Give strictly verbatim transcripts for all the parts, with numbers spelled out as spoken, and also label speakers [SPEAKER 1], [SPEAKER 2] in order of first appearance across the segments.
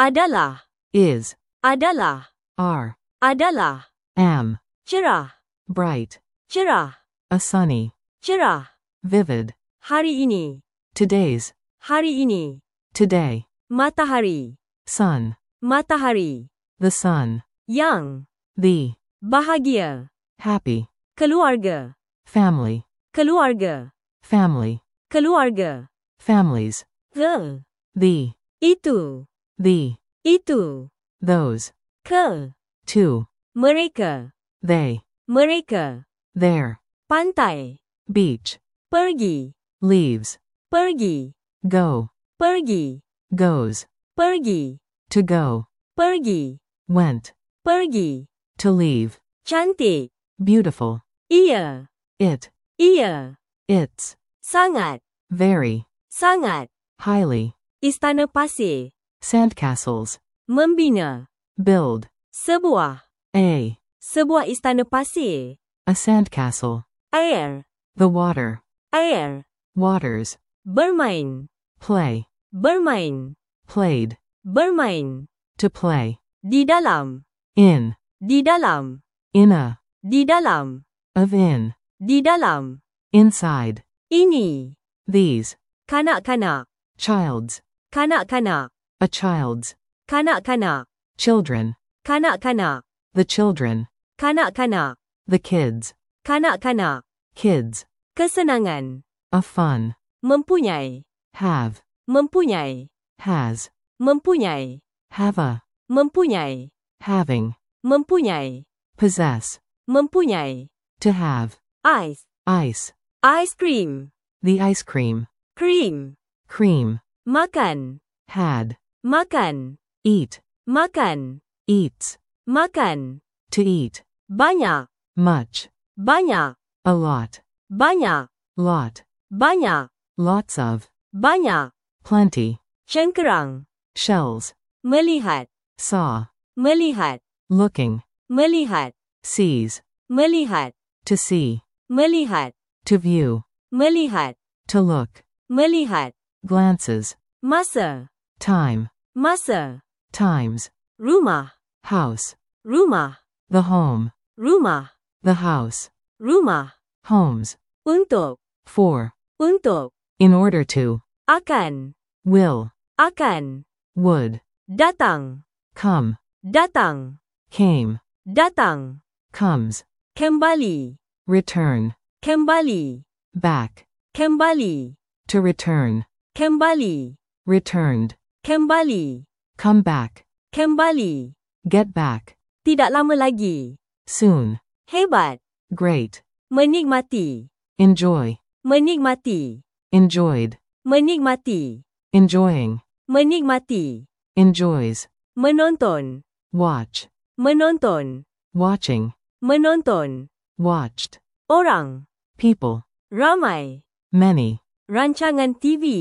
[SPEAKER 1] adalah,
[SPEAKER 2] is,
[SPEAKER 1] adalah,
[SPEAKER 2] are,
[SPEAKER 1] adalah,
[SPEAKER 2] am,
[SPEAKER 1] cerah,
[SPEAKER 2] bright,
[SPEAKER 1] cerah,
[SPEAKER 2] a sunny,
[SPEAKER 1] cerah,
[SPEAKER 2] vivid,
[SPEAKER 1] hari ini,
[SPEAKER 2] today's,
[SPEAKER 1] hari ini,
[SPEAKER 2] today,
[SPEAKER 1] matahari,
[SPEAKER 2] sun,
[SPEAKER 1] matahari,
[SPEAKER 2] the sun,
[SPEAKER 1] yang,
[SPEAKER 2] the,
[SPEAKER 1] bahagia,
[SPEAKER 2] happy,
[SPEAKER 1] keluarga,
[SPEAKER 2] family,
[SPEAKER 1] keluarga,
[SPEAKER 2] family,
[SPEAKER 1] keluarga,
[SPEAKER 2] families,
[SPEAKER 1] the,
[SPEAKER 2] the,
[SPEAKER 1] itu,
[SPEAKER 2] the,
[SPEAKER 1] itu,
[SPEAKER 2] those,
[SPEAKER 1] ke,
[SPEAKER 2] two,
[SPEAKER 1] mereka,
[SPEAKER 2] they,
[SPEAKER 1] mereka,
[SPEAKER 2] their,
[SPEAKER 1] pantai,
[SPEAKER 2] beach,
[SPEAKER 1] pergi,
[SPEAKER 2] leaves,
[SPEAKER 1] pergi,
[SPEAKER 2] go,
[SPEAKER 1] pergi,
[SPEAKER 2] goes,
[SPEAKER 1] pergi,
[SPEAKER 2] to go,
[SPEAKER 1] pergi,
[SPEAKER 2] went,
[SPEAKER 1] pergi,
[SPEAKER 2] to leave,
[SPEAKER 1] cantik,
[SPEAKER 2] beautiful,
[SPEAKER 1] ia,
[SPEAKER 2] it,
[SPEAKER 1] ia,
[SPEAKER 2] its,
[SPEAKER 1] sangat,
[SPEAKER 2] very,
[SPEAKER 1] sangat,
[SPEAKER 2] highly,
[SPEAKER 1] istana pasir,
[SPEAKER 2] sandcastles,
[SPEAKER 1] membina,
[SPEAKER 2] build,
[SPEAKER 1] sebuah,
[SPEAKER 2] a,
[SPEAKER 1] sebuah istana pasir,
[SPEAKER 2] a sandcastle,
[SPEAKER 1] air,
[SPEAKER 2] the water,
[SPEAKER 1] air,
[SPEAKER 2] waters,
[SPEAKER 1] bermain,
[SPEAKER 2] play,
[SPEAKER 1] bermain,
[SPEAKER 2] played,
[SPEAKER 1] bermain,
[SPEAKER 2] to play,
[SPEAKER 1] di dalam,
[SPEAKER 2] in,
[SPEAKER 1] di dalam,
[SPEAKER 2] in a,
[SPEAKER 1] di dalam,
[SPEAKER 2] of in,
[SPEAKER 1] di dalam,
[SPEAKER 2] inside,
[SPEAKER 1] ini,
[SPEAKER 2] these,
[SPEAKER 1] kanak-kanak,
[SPEAKER 2] child's,
[SPEAKER 1] kanak-kanak,
[SPEAKER 2] a child's,
[SPEAKER 1] kanak-kanak,
[SPEAKER 2] children,
[SPEAKER 1] kanak-kanak,
[SPEAKER 2] the children,
[SPEAKER 1] kanak-kanak,
[SPEAKER 2] the kids,
[SPEAKER 1] kanak-kanak,
[SPEAKER 2] kids,
[SPEAKER 1] kesenangan,
[SPEAKER 2] a fun,
[SPEAKER 1] mempunyai,
[SPEAKER 2] have,
[SPEAKER 1] mempunyai,
[SPEAKER 2] has,
[SPEAKER 1] mempunyai,
[SPEAKER 2] have a,
[SPEAKER 1] mempunyai,
[SPEAKER 2] having,
[SPEAKER 1] mempunyai,
[SPEAKER 2] possess,
[SPEAKER 1] mempunyai,
[SPEAKER 2] to have,
[SPEAKER 1] ice,
[SPEAKER 2] ice,
[SPEAKER 1] ice cream,
[SPEAKER 2] the ice cream,
[SPEAKER 1] cream,
[SPEAKER 2] cream,
[SPEAKER 1] makan,
[SPEAKER 2] had,
[SPEAKER 1] makan,
[SPEAKER 2] eat,
[SPEAKER 1] makan,
[SPEAKER 2] eats,
[SPEAKER 1] makan,
[SPEAKER 2] to eat,
[SPEAKER 1] banyak,
[SPEAKER 2] much,
[SPEAKER 1] banyak,
[SPEAKER 2] a lot,
[SPEAKER 1] banyak,
[SPEAKER 2] lot,
[SPEAKER 1] banyak,
[SPEAKER 2] lots of,
[SPEAKER 1] banyak,
[SPEAKER 2] plenty,
[SPEAKER 1] cengkerang,
[SPEAKER 2] shells,
[SPEAKER 1] melihat,
[SPEAKER 2] saw,
[SPEAKER 1] melihat,
[SPEAKER 2] looking,
[SPEAKER 1] melihat,
[SPEAKER 2] sees,
[SPEAKER 1] melihat,
[SPEAKER 2] to see,
[SPEAKER 1] melihat,
[SPEAKER 2] to view,
[SPEAKER 1] melihat,
[SPEAKER 2] to look,
[SPEAKER 1] melihat,
[SPEAKER 2] glances,
[SPEAKER 1] masa,
[SPEAKER 2] time,
[SPEAKER 1] masa,
[SPEAKER 2] times,
[SPEAKER 1] rumah,
[SPEAKER 2] house,
[SPEAKER 1] rumah,
[SPEAKER 2] the home,
[SPEAKER 1] rumah,
[SPEAKER 2] the house,
[SPEAKER 1] rumah,
[SPEAKER 2] homes,
[SPEAKER 1] untuk,
[SPEAKER 2] for,
[SPEAKER 1] untuk,
[SPEAKER 2] in order to,
[SPEAKER 1] akan,
[SPEAKER 2] will,
[SPEAKER 1] akan,
[SPEAKER 2] would,
[SPEAKER 1] datang,
[SPEAKER 2] come,
[SPEAKER 1] datang,
[SPEAKER 2] came,
[SPEAKER 1] datang,
[SPEAKER 2] comes,
[SPEAKER 1] kembali,
[SPEAKER 2] return,
[SPEAKER 1] kembali,
[SPEAKER 2] back,
[SPEAKER 1] kembali,
[SPEAKER 2] to return,
[SPEAKER 1] kembali,
[SPEAKER 2] returned,
[SPEAKER 1] kembali,
[SPEAKER 2] come back,
[SPEAKER 1] kembali,
[SPEAKER 2] get back,
[SPEAKER 1] tidak lama lagi,
[SPEAKER 2] soon,
[SPEAKER 1] hebat,
[SPEAKER 2] great,
[SPEAKER 1] menikmati,
[SPEAKER 2] enjoy,
[SPEAKER 1] menikmati,
[SPEAKER 2] enjoyed,
[SPEAKER 1] menikmati,
[SPEAKER 2] enjoying,
[SPEAKER 1] menikmati,
[SPEAKER 2] enjoys,
[SPEAKER 1] menonton,
[SPEAKER 2] watch,
[SPEAKER 1] menonton,
[SPEAKER 2] watching,
[SPEAKER 1] menonton,
[SPEAKER 2] watched,
[SPEAKER 1] orang,
[SPEAKER 2] people,
[SPEAKER 1] ramai,
[SPEAKER 2] many,
[SPEAKER 1] rancangan T V,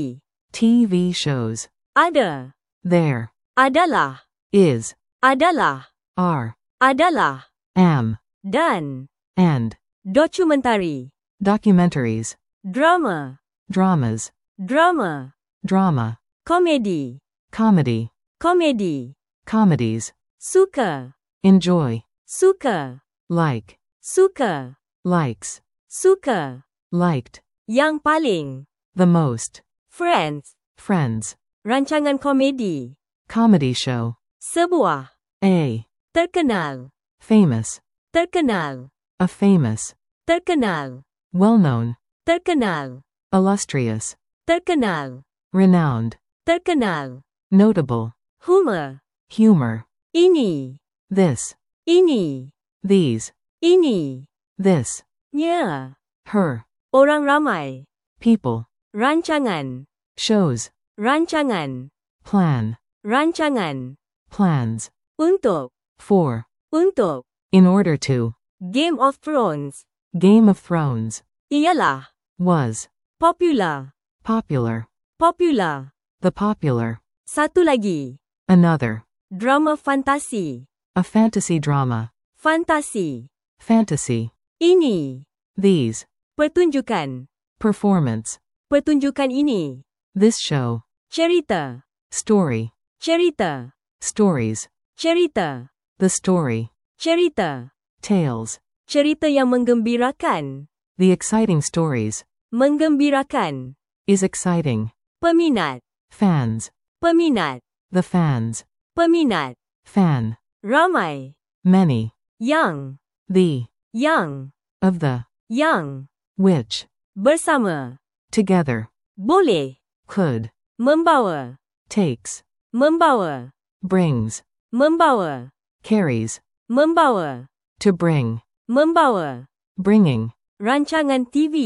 [SPEAKER 2] T V shows,
[SPEAKER 1] ada,
[SPEAKER 2] there,
[SPEAKER 1] adalah,
[SPEAKER 2] is,
[SPEAKER 1] adalah,
[SPEAKER 2] are,
[SPEAKER 1] adalah,
[SPEAKER 2] am,
[SPEAKER 1] dan,
[SPEAKER 2] and,
[SPEAKER 1] dokumentari,
[SPEAKER 2] documentaries,
[SPEAKER 1] drama,
[SPEAKER 2] dramas,
[SPEAKER 1] drama,
[SPEAKER 2] drama,
[SPEAKER 1] komedi,
[SPEAKER 2] comedy,
[SPEAKER 1] komedi,
[SPEAKER 2] comedies,
[SPEAKER 1] suka,
[SPEAKER 2] enjoy,
[SPEAKER 1] suka,
[SPEAKER 2] like,
[SPEAKER 1] suka,
[SPEAKER 2] likes,
[SPEAKER 1] suka,
[SPEAKER 2] liked,
[SPEAKER 1] yang paling,
[SPEAKER 2] the most,
[SPEAKER 1] Friends,
[SPEAKER 2] friends,
[SPEAKER 1] rancangan komedi,
[SPEAKER 2] comedy show,
[SPEAKER 1] sebuah,
[SPEAKER 2] a,
[SPEAKER 1] terkenal,
[SPEAKER 2] famous,
[SPEAKER 1] terkenal,
[SPEAKER 2] a famous,
[SPEAKER 1] terkenal,
[SPEAKER 2] well-known,
[SPEAKER 1] terkenal,
[SPEAKER 2] illustrious,
[SPEAKER 1] terkenal,
[SPEAKER 2] renowned,
[SPEAKER 1] terkenal,
[SPEAKER 2] notable,
[SPEAKER 1] humor,
[SPEAKER 2] humor,
[SPEAKER 1] ini,
[SPEAKER 2] this,
[SPEAKER 1] ini,
[SPEAKER 2] these,
[SPEAKER 1] ini,
[SPEAKER 2] this,
[SPEAKER 1] nya,
[SPEAKER 2] her,
[SPEAKER 1] orang ramai,
[SPEAKER 2] people,
[SPEAKER 1] rancangan,
[SPEAKER 2] shows,
[SPEAKER 1] rancangan,
[SPEAKER 2] plan,
[SPEAKER 1] rancangan,
[SPEAKER 2] plans,
[SPEAKER 1] untuk,
[SPEAKER 2] for,
[SPEAKER 1] untuk,
[SPEAKER 2] in order to,
[SPEAKER 1] Game of Thrones,
[SPEAKER 2] Game of Thrones,
[SPEAKER 1] ialah,
[SPEAKER 2] was,
[SPEAKER 1] popular,
[SPEAKER 2] popular,
[SPEAKER 1] popular,
[SPEAKER 2] the popular,
[SPEAKER 1] satu lagi,
[SPEAKER 2] another,
[SPEAKER 1] drama fantasi,
[SPEAKER 2] a fantasy drama,
[SPEAKER 1] fantasi,
[SPEAKER 2] fantasy,
[SPEAKER 1] ini,
[SPEAKER 2] these,
[SPEAKER 1] pertunjukan,
[SPEAKER 2] performance,
[SPEAKER 1] pertunjukan ini,
[SPEAKER 2] this show,
[SPEAKER 1] cerita,
[SPEAKER 2] story,
[SPEAKER 1] cerita,
[SPEAKER 2] Stories.
[SPEAKER 1] Cerita.
[SPEAKER 2] The story.
[SPEAKER 1] Cerita.
[SPEAKER 2] Tales.
[SPEAKER 1] Cerita yang menggembirakan.
[SPEAKER 2] The exciting stories.
[SPEAKER 1] Menggembirakan.
[SPEAKER 2] Is exciting.
[SPEAKER 1] Peminat.
[SPEAKER 2] Fans.
[SPEAKER 1] Peminat.
[SPEAKER 2] The fans.
[SPEAKER 1] Peminat.
[SPEAKER 2] Fan.
[SPEAKER 1] Ramai.
[SPEAKER 2] Many.
[SPEAKER 1] Yang.
[SPEAKER 2] The.
[SPEAKER 1] Yang.
[SPEAKER 2] Of the.
[SPEAKER 1] Yang.
[SPEAKER 2] Which.
[SPEAKER 1] Bersama.
[SPEAKER 2] Together.
[SPEAKER 1] Boleh.
[SPEAKER 2] Could.
[SPEAKER 1] Membawa.
[SPEAKER 2] Takes.
[SPEAKER 1] Membawa.
[SPEAKER 2] Brings.
[SPEAKER 1] Membawa.
[SPEAKER 2] Carries.
[SPEAKER 1] Membawa.
[SPEAKER 2] To bring.
[SPEAKER 1] Membawa.
[SPEAKER 2] Bringing.
[SPEAKER 1] Rancangan T V.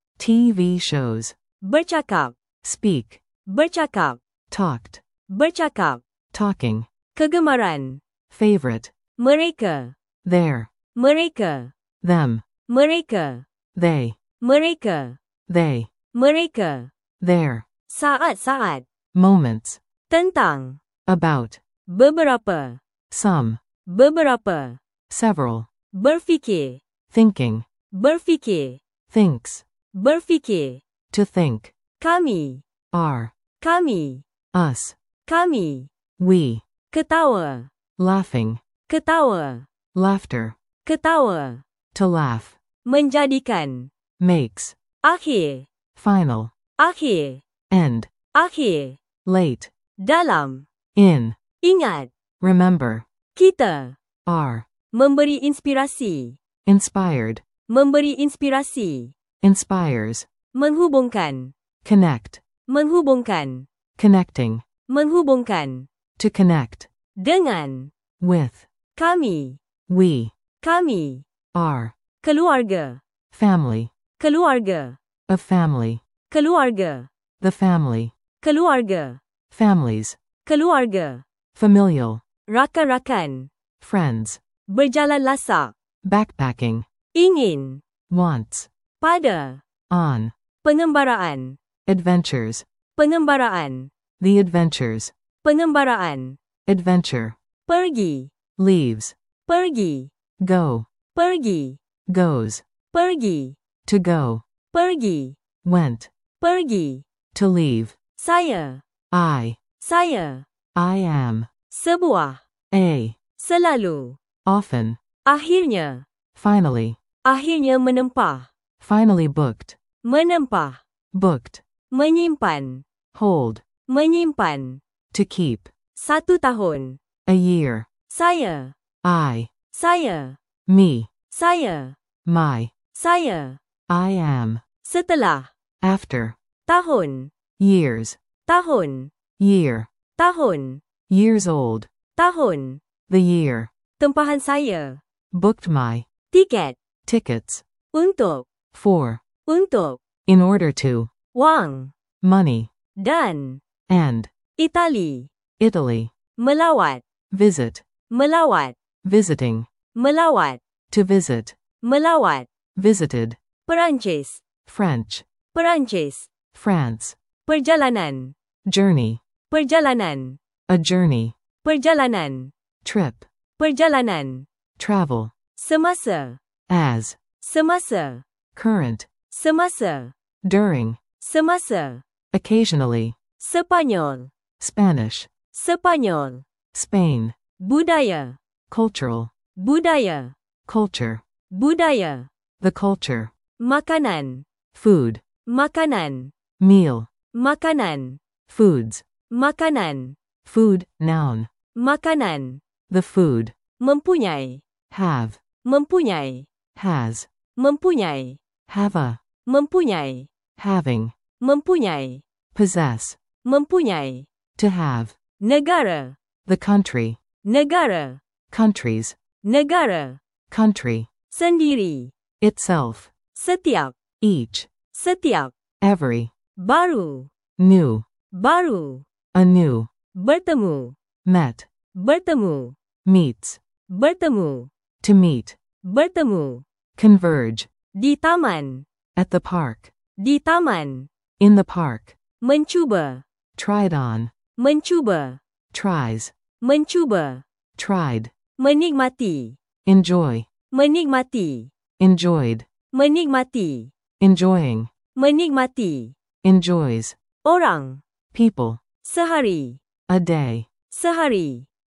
[SPEAKER 2] T V shows.
[SPEAKER 1] Bercakap.
[SPEAKER 2] Speak.
[SPEAKER 1] Bercakap.
[SPEAKER 2] Talked.
[SPEAKER 1] Bercakap.
[SPEAKER 2] Talking.
[SPEAKER 1] Kegemaran.
[SPEAKER 2] Favorite.
[SPEAKER 1] Mereka.
[SPEAKER 2] Their.
[SPEAKER 1] Mereka.
[SPEAKER 2] Them.
[SPEAKER 1] Mereka.
[SPEAKER 2] They.
[SPEAKER 1] Mereka.
[SPEAKER 2] They.
[SPEAKER 1] Mereka.
[SPEAKER 2] Their.
[SPEAKER 1] Saat-saat.
[SPEAKER 2] Moments.
[SPEAKER 1] Tentang.
[SPEAKER 2] About.
[SPEAKER 1] Beberapa.
[SPEAKER 2] Some.
[SPEAKER 1] Beberapa.
[SPEAKER 2] Several.
[SPEAKER 1] Berfikir.
[SPEAKER 2] Thinking.
[SPEAKER 1] Berfikir.
[SPEAKER 2] Thinks.
[SPEAKER 1] Berfikir.
[SPEAKER 2] To think.
[SPEAKER 1] Kami.
[SPEAKER 2] Are.
[SPEAKER 1] Kami.
[SPEAKER 2] Us.
[SPEAKER 1] Kami.
[SPEAKER 2] We.
[SPEAKER 1] Ketawa.
[SPEAKER 2] Laughing.
[SPEAKER 1] Ketawa.
[SPEAKER 2] Laughter.
[SPEAKER 1] Ketawa.
[SPEAKER 2] To laugh.
[SPEAKER 1] Menjadikan.
[SPEAKER 2] Makes.
[SPEAKER 1] Akhir.
[SPEAKER 2] Final.
[SPEAKER 1] Akhir.
[SPEAKER 2] End.
[SPEAKER 1] Akhir.
[SPEAKER 2] Late.
[SPEAKER 1] Dalam.
[SPEAKER 2] In.
[SPEAKER 1] Ingat.
[SPEAKER 2] Remember.
[SPEAKER 1] Kita.
[SPEAKER 2] Are.
[SPEAKER 1] Memberi inspirasi.
[SPEAKER 2] Inspired.
[SPEAKER 1] Memberi inspirasi.
[SPEAKER 2] Inspires.
[SPEAKER 1] Menghubungkan.
[SPEAKER 2] Connect.
[SPEAKER 1] Menghubungkan.
[SPEAKER 2] Connecting.
[SPEAKER 1] Menghubungkan.
[SPEAKER 2] To connect.
[SPEAKER 1] Dengan.
[SPEAKER 2] With.
[SPEAKER 1] Kami.
[SPEAKER 2] We.
[SPEAKER 1] Kami.
[SPEAKER 2] Are.
[SPEAKER 1] Keluarga.
[SPEAKER 2] Family.
[SPEAKER 1] Keluarga.
[SPEAKER 2] Of family.
[SPEAKER 1] Keluarga.
[SPEAKER 2] The family.
[SPEAKER 1] Keluarga.
[SPEAKER 2] Families.
[SPEAKER 1] Keluarga.
[SPEAKER 2] Familial.
[SPEAKER 1] Rakan-rakan.
[SPEAKER 2] Friends.
[SPEAKER 1] Berjalan lasak.
[SPEAKER 2] Backpacking.
[SPEAKER 1] Ingin.
[SPEAKER 2] Wants.
[SPEAKER 1] Pada.
[SPEAKER 2] On.
[SPEAKER 1] Pengembaraan.
[SPEAKER 2] Adventures.
[SPEAKER 1] Pengembaraan.
[SPEAKER 2] The adventures.
[SPEAKER 1] Pengembaraan.
[SPEAKER 2] Adventure.
[SPEAKER 1] Pergi.
[SPEAKER 2] Leaves.
[SPEAKER 1] Pergi.
[SPEAKER 2] Go.
[SPEAKER 1] Pergi.
[SPEAKER 2] Goes.
[SPEAKER 1] Pergi.
[SPEAKER 2] To go.
[SPEAKER 1] Pergi.
[SPEAKER 2] Went.
[SPEAKER 1] Pergi.
[SPEAKER 2] To leave.
[SPEAKER 1] Saya.
[SPEAKER 2] I.
[SPEAKER 1] Saya.
[SPEAKER 2] I am.
[SPEAKER 1] Sebuah.
[SPEAKER 2] A.
[SPEAKER 1] Selalu.
[SPEAKER 2] Often.
[SPEAKER 1] Akhirnya.
[SPEAKER 2] Finally.
[SPEAKER 1] Akhirnya menempah.
[SPEAKER 2] Finally booked.
[SPEAKER 1] Menempah.
[SPEAKER 2] Booked.
[SPEAKER 1] Menyimpan.
[SPEAKER 2] Hold.
[SPEAKER 1] Menyimpan.
[SPEAKER 2] To keep.
[SPEAKER 1] Satu tahun.
[SPEAKER 2] A year.
[SPEAKER 1] Saya.
[SPEAKER 2] I.
[SPEAKER 1] Saya.
[SPEAKER 2] Me.
[SPEAKER 1] Saya.
[SPEAKER 2] My.
[SPEAKER 1] Saya.
[SPEAKER 2] I am.
[SPEAKER 1] Setelah.
[SPEAKER 2] After.
[SPEAKER 1] Tahun.
[SPEAKER 2] Years.
[SPEAKER 1] Tahun.
[SPEAKER 2] Year.
[SPEAKER 1] Tahun.
[SPEAKER 2] Years old.
[SPEAKER 1] Tahun.
[SPEAKER 2] The year.
[SPEAKER 1] Tempahan saya.
[SPEAKER 2] Booked my.
[SPEAKER 1] Tiket.
[SPEAKER 2] Tickets.
[SPEAKER 1] Untuk.
[SPEAKER 2] For.
[SPEAKER 1] Untuk.
[SPEAKER 2] In order to.
[SPEAKER 1] Wang.
[SPEAKER 2] Money.
[SPEAKER 1] Dan.
[SPEAKER 2] And.
[SPEAKER 1] Itali.
[SPEAKER 2] Italy.
[SPEAKER 1] Melawat.
[SPEAKER 2] Visit.
[SPEAKER 1] Melawat.
[SPEAKER 2] Visiting.
[SPEAKER 1] Melawat.
[SPEAKER 2] To visit.
[SPEAKER 1] Melawat.
[SPEAKER 2] Visited.
[SPEAKER 1] Perancis.
[SPEAKER 2] French.
[SPEAKER 1] Perancis.
[SPEAKER 2] France.
[SPEAKER 1] Perjalanan.
[SPEAKER 2] Journey.
[SPEAKER 1] Perjalanan.
[SPEAKER 2] A journey.
[SPEAKER 1] Perjalanan.
[SPEAKER 2] Trip.
[SPEAKER 1] Perjalanan.
[SPEAKER 2] Travel.
[SPEAKER 1] Semasa.
[SPEAKER 2] As.
[SPEAKER 1] Semasa.
[SPEAKER 2] Current.
[SPEAKER 1] Semasa.
[SPEAKER 2] During.
[SPEAKER 1] Semasa.
[SPEAKER 2] Occasionally.
[SPEAKER 1] Sepanyol.
[SPEAKER 2] Spanish.
[SPEAKER 1] Sepanyol.
[SPEAKER 2] Spain.
[SPEAKER 1] Budaya.
[SPEAKER 2] Cultural.
[SPEAKER 1] Budaya.
[SPEAKER 2] Culture.
[SPEAKER 1] Budaya.
[SPEAKER 2] The culture.
[SPEAKER 1] Makanan.
[SPEAKER 2] Food.
[SPEAKER 1] Makanan.
[SPEAKER 2] Meal.
[SPEAKER 1] Makanan.
[SPEAKER 2] Foods.
[SPEAKER 1] Makanan.
[SPEAKER 2] Food. Noun.
[SPEAKER 1] Makanan.
[SPEAKER 2] The food.
[SPEAKER 1] Mempunyai.
[SPEAKER 2] Have.
[SPEAKER 1] Mempunyai.
[SPEAKER 2] Has.
[SPEAKER 1] Mempunyai.
[SPEAKER 2] Have a.
[SPEAKER 1] Mempunyai.
[SPEAKER 2] Having.
[SPEAKER 1] Mempunyai.
[SPEAKER 2] Possess.
[SPEAKER 1] Mempunyai.
[SPEAKER 2] To have.
[SPEAKER 1] Negara.
[SPEAKER 2] The country.
[SPEAKER 1] Negara.
[SPEAKER 2] Countries.
[SPEAKER 1] Negara.
[SPEAKER 2] Country.
[SPEAKER 1] Sendiri.
[SPEAKER 2] Itself.
[SPEAKER 1] Setiap.
[SPEAKER 2] Each.
[SPEAKER 1] Setiap.
[SPEAKER 2] Every.
[SPEAKER 1] Baru.
[SPEAKER 2] New.
[SPEAKER 1] Baru.
[SPEAKER 2] Anew.
[SPEAKER 1] Bertemu.
[SPEAKER 2] Met.
[SPEAKER 1] Bertemu.
[SPEAKER 2] Meets.
[SPEAKER 1] Bertemu.
[SPEAKER 2] To meet.
[SPEAKER 1] Bertemu.
[SPEAKER 2] Converge.
[SPEAKER 1] Di taman.
[SPEAKER 2] At the park.
[SPEAKER 1] Di taman.
[SPEAKER 2] In the park.
[SPEAKER 1] Mencuba.
[SPEAKER 2] Tried on.
[SPEAKER 1] Mencuba.
[SPEAKER 2] Tries.
[SPEAKER 1] Mencuba.
[SPEAKER 2] Tried.
[SPEAKER 1] Menikmati.
[SPEAKER 2] Enjoy.
[SPEAKER 1] Menikmati.
[SPEAKER 2] Enjoyed.
[SPEAKER 1] Menikmati.
[SPEAKER 2] Enjoying.
[SPEAKER 1] Menikmati.
[SPEAKER 2] Enjoys.
[SPEAKER 1] Orang.
[SPEAKER 2] People.
[SPEAKER 1] Sehari.
[SPEAKER 2] A day.
[SPEAKER 1] Sehari.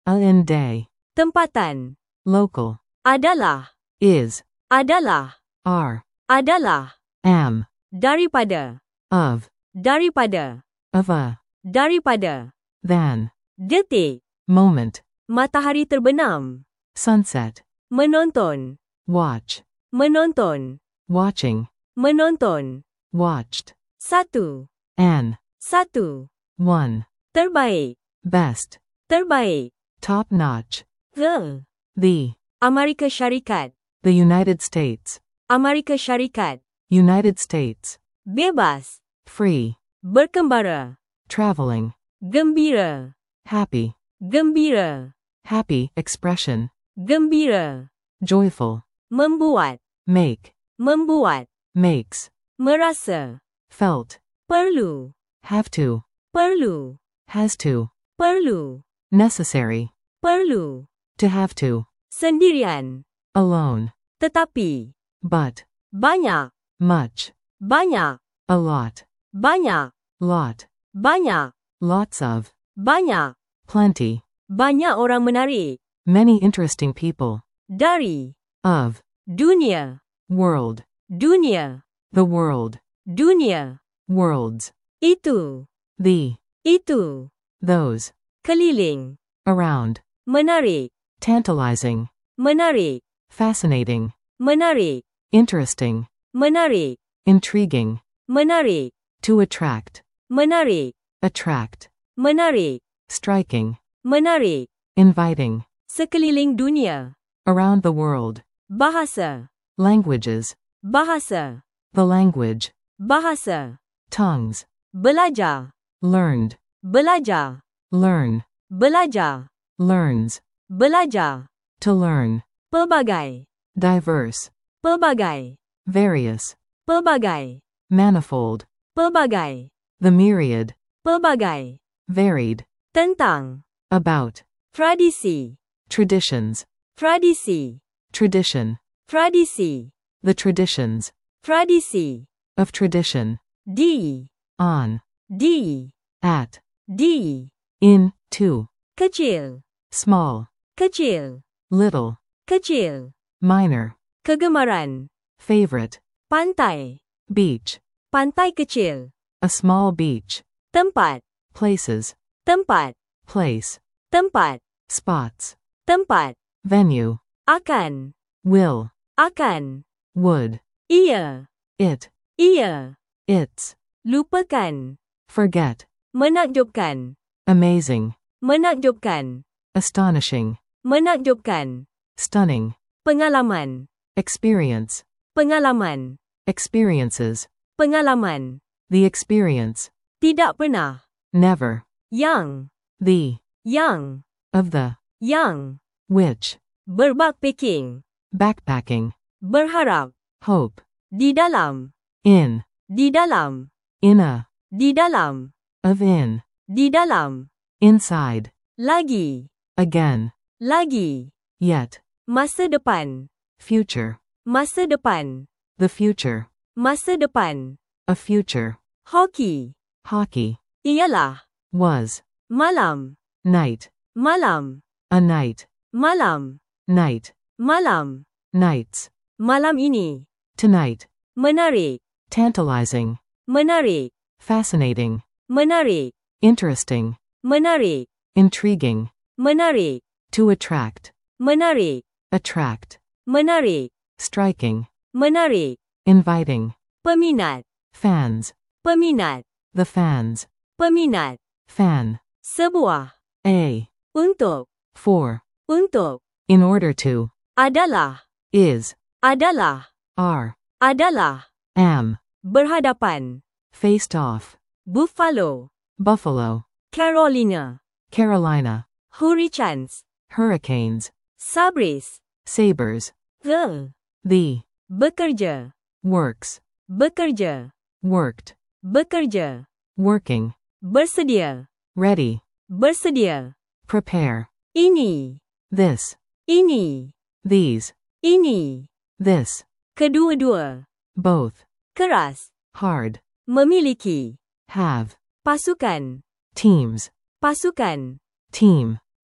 [SPEAKER 2] A in day.
[SPEAKER 1] tempatan,
[SPEAKER 2] Local.
[SPEAKER 1] adalah,
[SPEAKER 2] Is.
[SPEAKER 1] adalah,
[SPEAKER 2] Are.
[SPEAKER 1] adalah,
[SPEAKER 2] Am.
[SPEAKER 1] daripada,
[SPEAKER 2] Of.
[SPEAKER 1] daripada,
[SPEAKER 2] Of a.
[SPEAKER 1] daripada,
[SPEAKER 2] Than.
[SPEAKER 1] detik,
[SPEAKER 2] Moment.
[SPEAKER 1] matahari terbenam,
[SPEAKER 2] Sunset.
[SPEAKER 1] menonton,
[SPEAKER 2] Watch.
[SPEAKER 1] menonton,
[SPEAKER 2] Watching.
[SPEAKER 1] menonton,
[SPEAKER 2] Watched.
[SPEAKER 1] satu,
[SPEAKER 2] An.
[SPEAKER 1] satu,
[SPEAKER 2] One.
[SPEAKER 1] terbaik,
[SPEAKER 2] Best.
[SPEAKER 1] terbaik,
[SPEAKER 2] Top notch.
[SPEAKER 1] the,
[SPEAKER 2] The.
[SPEAKER 1] Amerika Syarikat,
[SPEAKER 2] The United States.
[SPEAKER 1] Amerika Syarikat,
[SPEAKER 2] United States.
[SPEAKER 1] bebas,
[SPEAKER 2] Free.
[SPEAKER 1] berkembara,
[SPEAKER 2] Traveling.
[SPEAKER 1] gembira,
[SPEAKER 2] Happy.
[SPEAKER 1] gembira,
[SPEAKER 2] Happy expression.
[SPEAKER 1] gembira,
[SPEAKER 2] Joyful.
[SPEAKER 1] membuat,
[SPEAKER 2] Make.
[SPEAKER 1] membuat,
[SPEAKER 2] Makes.
[SPEAKER 1] merasa,
[SPEAKER 2] Felt.
[SPEAKER 1] perlu,
[SPEAKER 2] Have to.
[SPEAKER 1] perlu,
[SPEAKER 2] Has to.
[SPEAKER 1] perlu,
[SPEAKER 2] Necessary.
[SPEAKER 1] perlu,
[SPEAKER 2] To have to.
[SPEAKER 1] sendirian,
[SPEAKER 2] Alone.
[SPEAKER 1] tetapi,
[SPEAKER 2] But.
[SPEAKER 1] banyak,
[SPEAKER 2] Much.
[SPEAKER 1] banyak,
[SPEAKER 2] A lot.
[SPEAKER 1] banyak,
[SPEAKER 2] Lot.
[SPEAKER 1] banyak,
[SPEAKER 2] Lots of.
[SPEAKER 1] banyak,
[SPEAKER 2] Plenty.
[SPEAKER 1] banyak orang menarik,
[SPEAKER 2] Many interesting people.
[SPEAKER 1] dari,
[SPEAKER 2] Of.
[SPEAKER 1] dunia,
[SPEAKER 2] World.
[SPEAKER 1] dunia,
[SPEAKER 2] The world.
[SPEAKER 1] dunia,
[SPEAKER 2] Worlds.
[SPEAKER 1] itu,
[SPEAKER 2] The.
[SPEAKER 1] itu,
[SPEAKER 2] Those.
[SPEAKER 1] keliling,
[SPEAKER 2] Around.
[SPEAKER 1] menarik,
[SPEAKER 2] Tantalizing.
[SPEAKER 1] menarik,
[SPEAKER 2] Fascinating.
[SPEAKER 1] menarik,
[SPEAKER 2] Interesting.
[SPEAKER 1] menarik,
[SPEAKER 2] Intriguing.
[SPEAKER 1] menarik,
[SPEAKER 2] To attract.
[SPEAKER 1] menarik,
[SPEAKER 2] Attract.
[SPEAKER 1] menarik,
[SPEAKER 2] Striking.
[SPEAKER 1] menarik,
[SPEAKER 2] Inviting.
[SPEAKER 1] sekeliling dunia,
[SPEAKER 2] Around the world.
[SPEAKER 1] bahasa,
[SPEAKER 2] Languages.
[SPEAKER 1] bahasa,
[SPEAKER 2] The language.
[SPEAKER 1] bahasa,
[SPEAKER 2] Tongues.
[SPEAKER 1] belajar,
[SPEAKER 2] Learned.
[SPEAKER 1] belajar,
[SPEAKER 2] Learn.
[SPEAKER 1] belajar,
[SPEAKER 2] Learns.
[SPEAKER 1] belajar,
[SPEAKER 2] To learn.
[SPEAKER 1] pelbagai,
[SPEAKER 2] Diverse.
[SPEAKER 1] pelbagai,
[SPEAKER 2] Various.
[SPEAKER 1] pelbagai,
[SPEAKER 2] Manifold.
[SPEAKER 1] pelbagai,
[SPEAKER 2] The myriad.
[SPEAKER 1] pelbagai,
[SPEAKER 2] Varied.
[SPEAKER 1] tentang,
[SPEAKER 2] About.
[SPEAKER 1] tradisi,
[SPEAKER 2] Traditions.
[SPEAKER 1] tradisi,
[SPEAKER 2] Tradition.
[SPEAKER 1] tradisi,
[SPEAKER 2] The traditions.
[SPEAKER 1] tradisi,
[SPEAKER 2] Of tradition.
[SPEAKER 1] di,
[SPEAKER 2] On.
[SPEAKER 1] di,
[SPEAKER 2] At.
[SPEAKER 1] di,
[SPEAKER 2] In. To.
[SPEAKER 1] kecil,
[SPEAKER 2] Small.
[SPEAKER 1] kecil,
[SPEAKER 2] Little.
[SPEAKER 1] kecil,
[SPEAKER 2] Minor.
[SPEAKER 1] kegemaran,
[SPEAKER 2] Favorite.
[SPEAKER 1] pantai,
[SPEAKER 2] Beach.
[SPEAKER 1] pantai kecil,
[SPEAKER 2] A small beach.
[SPEAKER 1] tempat,
[SPEAKER 2] Places.
[SPEAKER 1] tempat,
[SPEAKER 2] Place.
[SPEAKER 1] tempat,
[SPEAKER 2] Spots.
[SPEAKER 1] tempat,
[SPEAKER 2] Venue.
[SPEAKER 1] akan,
[SPEAKER 2] Will.
[SPEAKER 1] akan,
[SPEAKER 2] Would.
[SPEAKER 1] ia,
[SPEAKER 2] It.
[SPEAKER 1] ia,
[SPEAKER 2] It's.
[SPEAKER 1] lupakan,
[SPEAKER 2] Forget.
[SPEAKER 1] menakjubkan,
[SPEAKER 2] Amazing.
[SPEAKER 1] menakjubkan,
[SPEAKER 2] Astonishing.
[SPEAKER 1] menakjubkan,
[SPEAKER 2] Stunning.
[SPEAKER 1] pengalaman,
[SPEAKER 2] Experience.
[SPEAKER 1] pengalaman,
[SPEAKER 2] Experiences.
[SPEAKER 1] pengalaman,
[SPEAKER 2] The experience.
[SPEAKER 1] tidak pernah,
[SPEAKER 2] Never.
[SPEAKER 1] yang,
[SPEAKER 2] The.
[SPEAKER 1] yang,
[SPEAKER 2] Of the.
[SPEAKER 1] yang,
[SPEAKER 2] Which.
[SPEAKER 1] berbackpacking,
[SPEAKER 2] Backpacking.
[SPEAKER 1] berharap,
[SPEAKER 2] Hope.
[SPEAKER 1] di dalam,
[SPEAKER 2] In.
[SPEAKER 1] di dalam,
[SPEAKER 2] In a.
[SPEAKER 1] di dalam,
[SPEAKER 2] Of in.
[SPEAKER 1] di dalam,
[SPEAKER 2] Inside.
[SPEAKER 1] lagi,
[SPEAKER 2] Again.
[SPEAKER 1] lagi,
[SPEAKER 2] Yet.
[SPEAKER 1] masa depan,
[SPEAKER 2] Future.
[SPEAKER 1] masa depan,
[SPEAKER 2] The future.
[SPEAKER 1] masa depan,
[SPEAKER 2] A future.
[SPEAKER 1] hoki,
[SPEAKER 2] Hockey.
[SPEAKER 1] ialah,
[SPEAKER 2] Was.
[SPEAKER 1] malam,
[SPEAKER 2] Night.
[SPEAKER 1] malam,
[SPEAKER 2] A night.
[SPEAKER 1] malam,
[SPEAKER 2] Night.
[SPEAKER 1] malam,
[SPEAKER 2] Nights.
[SPEAKER 1] malam ini,
[SPEAKER 2] Tonight.
[SPEAKER 1] menarik,
[SPEAKER 2] Tantalizing.
[SPEAKER 1] menarik,
[SPEAKER 2] Fascinating.
[SPEAKER 1] menarik,
[SPEAKER 2] Interesting.
[SPEAKER 1] menarik,
[SPEAKER 2] Intriguing.
[SPEAKER 1] menarik,
[SPEAKER 2] To attract.
[SPEAKER 1] menarik,
[SPEAKER 2] Attract.
[SPEAKER 1] menarik,
[SPEAKER 2] Striking.
[SPEAKER 1] menarik,
[SPEAKER 2] Inviting.
[SPEAKER 1] peminat,
[SPEAKER 2] Fans.
[SPEAKER 1] peminat,
[SPEAKER 2] The fans.
[SPEAKER 1] peminat,
[SPEAKER 2] Fan.
[SPEAKER 1] sebuah,
[SPEAKER 2] A.
[SPEAKER 1] untuk,
[SPEAKER 2] For.
[SPEAKER 1] untuk,
[SPEAKER 2] In order to.
[SPEAKER 1] adalah,
[SPEAKER 2] Is.
[SPEAKER 1] adalah,
[SPEAKER 2] Are.
[SPEAKER 1] adalah,
[SPEAKER 2] Am.
[SPEAKER 1] berhadapan,
[SPEAKER 2] Faced off.
[SPEAKER 1] Buffalo,
[SPEAKER 2] Buffalo.
[SPEAKER 1] Carolina,
[SPEAKER 2] Carolina.
[SPEAKER 1] hurricanes,
[SPEAKER 2] Hurricanes.
[SPEAKER 1] sabres,
[SPEAKER 2] Sabers.
[SPEAKER 1] the,
[SPEAKER 2] The.
[SPEAKER 1] bekerja,
[SPEAKER 2] Works.
[SPEAKER 1] bekerja,
[SPEAKER 2] Worked.
[SPEAKER 1] bekerja,
[SPEAKER 2] Working.
[SPEAKER 1] bersedia,
[SPEAKER 2] Ready.
[SPEAKER 1] bersedia,
[SPEAKER 2] Prepare.
[SPEAKER 1] ini,
[SPEAKER 2] This.
[SPEAKER 1] ini,
[SPEAKER 2] These.
[SPEAKER 1] ini,
[SPEAKER 2] This.
[SPEAKER 1] kedua-dua,
[SPEAKER 2] Both.
[SPEAKER 1] keras,
[SPEAKER 2] Hard.
[SPEAKER 1] memiliki,
[SPEAKER 2] Have.
[SPEAKER 1] pasukan,
[SPEAKER 2] Teams.
[SPEAKER 1] pasukan,
[SPEAKER 2] Team.